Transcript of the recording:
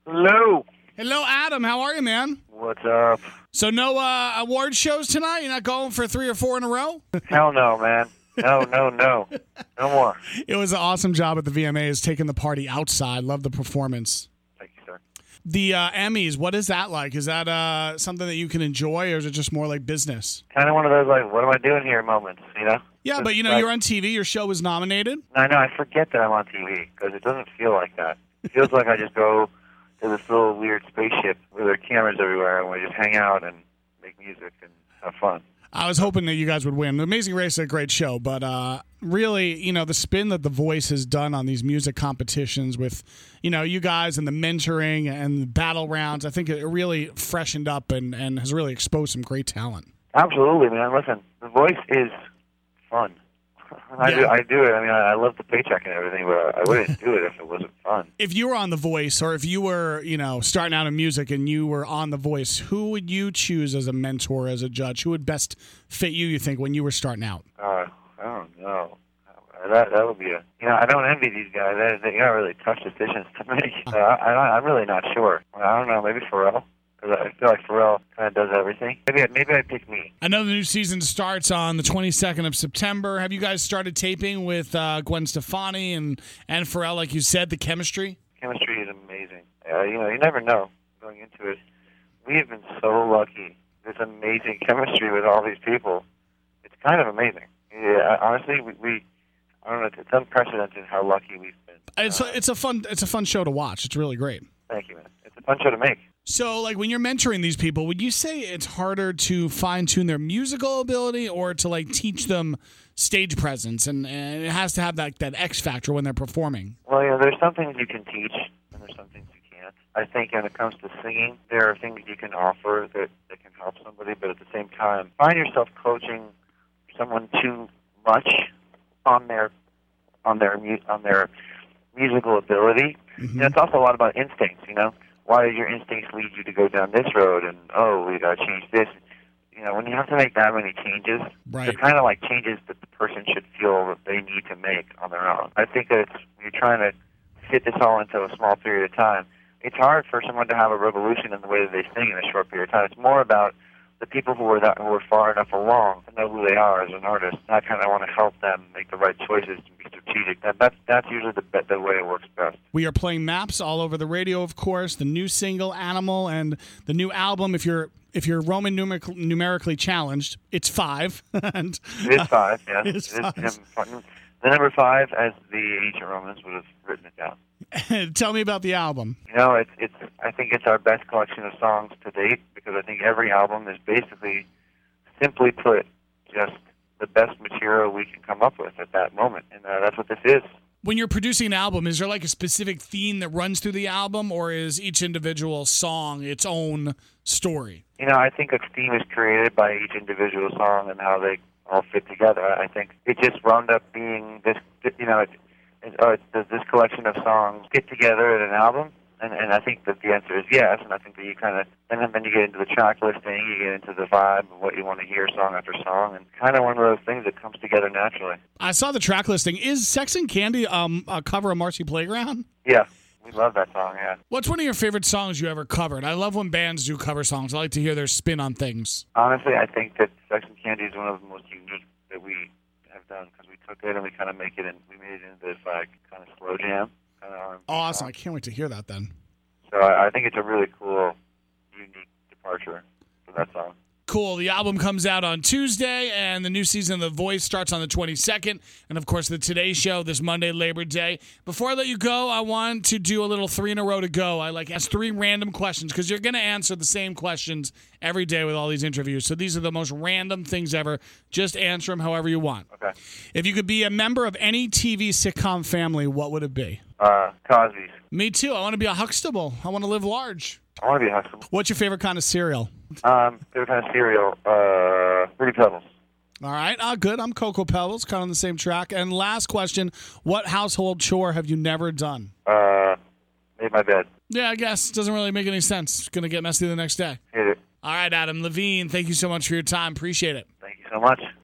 Hello. Hello, Adam. How are you, man? What's up? So no award shows tonight? You're not going for 3 or 4 in a row? Hell no, man. No. No more. It was an awesome job at the VMAs, taking the party outside. Love the performance. Thank you, sir. The Emmys, what is that like? Is that something that you can enjoy, or is it just more like business? Kind of one of those, like, what am I doing here moments, you know? Yeah, but Like, you're on TV. Your show was nominated. I know, I forget that I'm on TV, because it doesn't feel like that. It feels like I just go to this little weird spaceship where there are cameras everywhere, and we just hang out and make music and have fun. I was hoping that you guys would win. The Amazing Race is a great show, but really, the spin that The Voice has done on these music competitions with, you guys and the mentoring and the battle rounds, I think it really freshened up and has really exposed some great talent. Absolutely, man. Listen, The Voice is fun. I do it. I mean, I love the paycheck and everything, but I wouldn't do it if it wasn't fun. If you were on The Voice, or if you were, starting out in music and you were on The Voice, who would you choose as a mentor, as a judge? Who would best fit you think, when you were starting out? I don't know. That would be I don't envy these guys. They got really tough decisions to make. I'm really not sure. I don't know. Maybe Pharrell. Because I feel like Pharrell kind of does everything. Maybe I'd pick me. I know the new season starts on the 22nd of September. Have you guys started taping with Gwen Stefani and Pharrell, like you said, the chemistry? Chemistry is amazing. You never know going into it. We have been so lucky. There's amazing chemistry with all these people. It's kind of amazing. Yeah, honestly, we I don't know. It's unprecedented how lucky we've been. It's a fun show to watch. It's really great. Thank you, man. It's a fun show to make. So, like, when you're mentoring these people, would you say it's harder to fine-tune their musical ability or to, like, teach them stage presence? And it has to have that X factor when they're performing. Well, there's some things you can teach, and there's some things you can't. I think when it comes to singing, there are things you can offer that can help somebody, but at the same time, find yourself coaching someone too much on their musical ability. Mm-hmm. It's also a lot about instincts, Why did your instincts lead you to go down this road? And, we got to change this. When you have to make that many changes, right, they're kind of like changes that the person should feel that they need to make on their own. I think that when you're trying to fit this all into a small period of time, it's hard for someone to have a revolution in the way that they sing in a short period of time. It's more about the people who are far enough along to know who they are as an artist. I kind of want to help them make the right choices and be strategic. That's usually the way it works best. We are playing Maps all over the radio, of course. The new single, Animal, and the new album. If you're Roman numerically challenged, it's 5. And it is 5. Yes, it is 5. The number 5, as the ancient Romans would have written it down. Tell me about the album. I think it's our best collection of songs to date, because I think every album is basically, simply put, just the best material we can come up with at that moment, and that's what this is. When you're producing an album, is there like a specific theme that runs through the album, or is each individual song its own story? I think a theme is created by each individual song and how they all fit together. I think it just wound up being this, this collection of songs get together in an album, and I think that the answer is yes, and I think that you kind of, and then you get into the track listing, you get into the vibe of what you want to hear song after song, and kind of one of those things that comes together naturally. I saw the track listing. Is Sex and Candy a cover of Marcy Playground? Yeah. We love that song, yeah. What's one of your favorite songs you ever covered? I love when bands do cover songs. I like to hear their spin on things. Honestly, I think that Sex and Candy is one of the most unique that we have done, because we took it and we kind of made it into this like kind of slow jam. Awesome. I can't wait to hear that then. So I think it's a really cool, unique departure for that song. Cool. The album comes out on Tuesday, and the new season of The Voice starts on the 22nd. And, of course, the Today Show this Monday, Labor Day. Before I let you go, I want to do a little 3 in a row to go. I ask 3 random questions, because you're going to answer the same questions every day with all these interviews. So these are the most random things ever. Just answer them however you want. Okay. If you could be a member of any TV sitcom family, what would it be? Cosby's. Me too. I want to be a Huxtable. I want to live large. I want to be a Huxtable. What's your favorite kind of cereal? Favorite kind of cereal? Fruity Pebbles. All right. Good. I'm Cocoa Pebbles, kind of on the same track. And last question, what household chore have you never done? Made my bed. Yeah, I guess. Doesn't really make any sense. It's going to get messy the next day. Hit it. All right, Adam Levine, thank you so much for your time. Appreciate it. Thank you so much.